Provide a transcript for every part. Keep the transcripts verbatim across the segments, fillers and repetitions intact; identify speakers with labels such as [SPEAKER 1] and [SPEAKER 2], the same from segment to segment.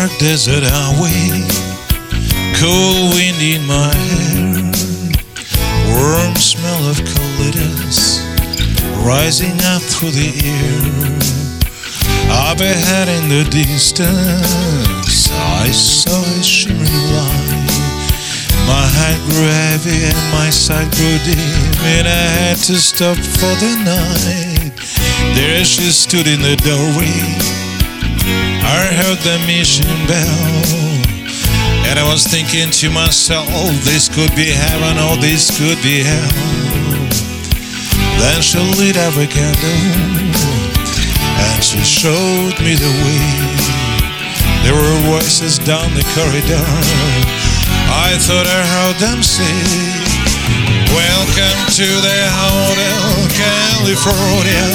[SPEAKER 1] dark desert highway, cool wind in my hair, warm smell of colitas rising up through the air. Up ahead in the distance, I saw a shimmering light. My heart grew heavy and my sight grew dim, and I had to stop for the night. There she stood in the doorway. I heard the mission bell, and I was thinking to myself, this could be heaven or this could be hell. Then she lit up a candle and she showed me the way. There were voices down the corridor. I thought I heard them say, welcome to the Hotel California.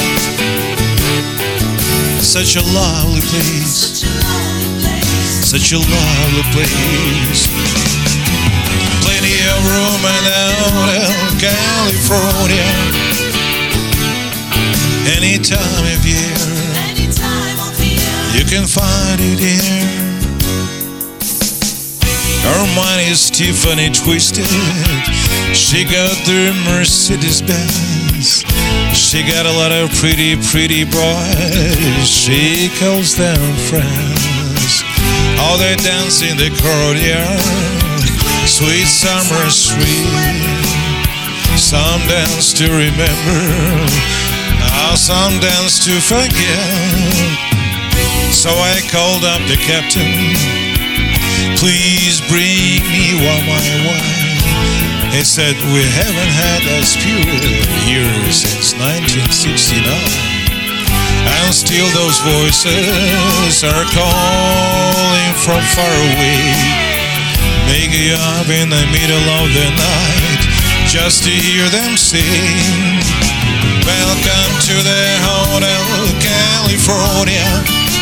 [SPEAKER 1] Such a lovely place, such a lovely place. Plenty of room in the Hotel California. Any time of year, you can find it here. Her mind is Tiffany twisted. She got the Mercedes Benz. She got a lot of pretty, pretty boys. She calls them friends. All they dance in the courtyard. Sweet summer sweet. Some dance to remember, now some dance to forget. So I called up the captain, please bring me one my wine. He said, we haven't had a spirit here since nineteen sixty-nine. And still those voices are calling from far away, making you up in the middle of the night just to hear them sing. Welcome to the Hotel California.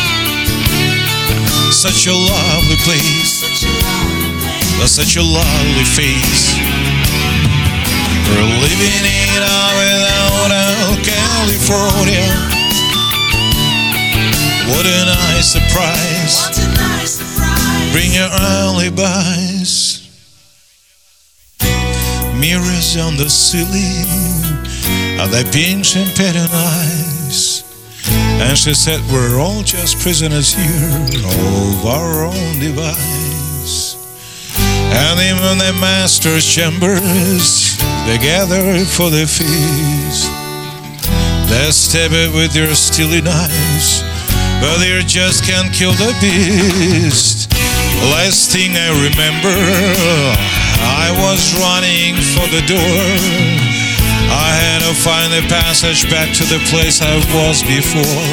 [SPEAKER 1] Such a lovely place, such a lovely face. We're living it up in Hotel California. What a nice surprise. Bring your alibis. Mirrors on the ceiling, and they pinch and patronize. And she said, we're all just prisoners here of our own device. And even the master's chambers, they gather for the feast. They stab it with their steely knives, but they just can't kill the beast. Last thing I remember, I was running for the door. I had to find a passage back to the place I was before.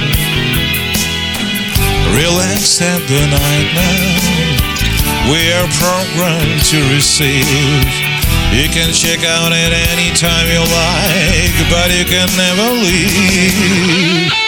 [SPEAKER 1] Relax at the night now, we are programmed to receive. You can check out at any time you like, but you can never leave.